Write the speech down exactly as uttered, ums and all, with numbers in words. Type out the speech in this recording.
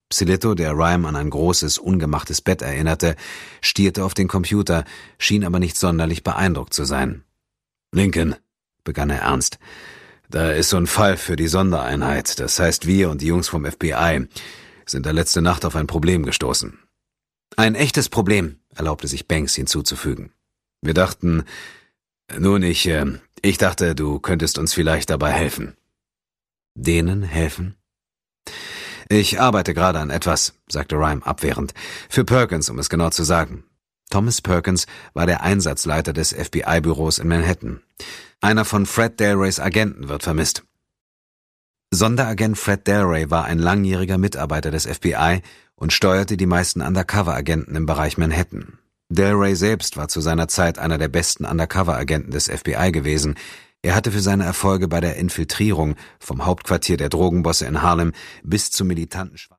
Psillito, der Rhyme an ein großes, ungemachtes Bett erinnerte, stierte auf den Computer, schien aber nicht sonderlich beeindruckt zu sein. »Lincoln«, begann er ernst, »da ist so ein Fall für die Sondereinheit. Das heißt, wir und die Jungs vom F B I sind da letzte Nacht auf ein Problem gestoßen.« »Ein echtes Problem«, erlaubte sich Banks hinzuzufügen. »Wir dachten, nun ich, äh, ich dachte, du könntest uns vielleicht dabei helfen.« »Denen helfen?« »Ich arbeite gerade an etwas«, sagte Rhyme abwehrend, »für Perkins, um es genau zu sagen.« Thomas Perkins war der Einsatzleiter des F B I-Büros in Manhattan. Einer von Fred Delrays Agenten wird vermisst. Sonderagent Fred Delray war ein langjähriger Mitarbeiter des F B I und steuerte die meisten Undercover-Agenten im Bereich Manhattan. Delray selbst war zu seiner Zeit einer der besten Undercover-Agenten des F B I gewesen. Er hatte für seine Erfolge bei der Infiltrierung vom Hauptquartier der Drogenbosse in Harlem bis zum militanten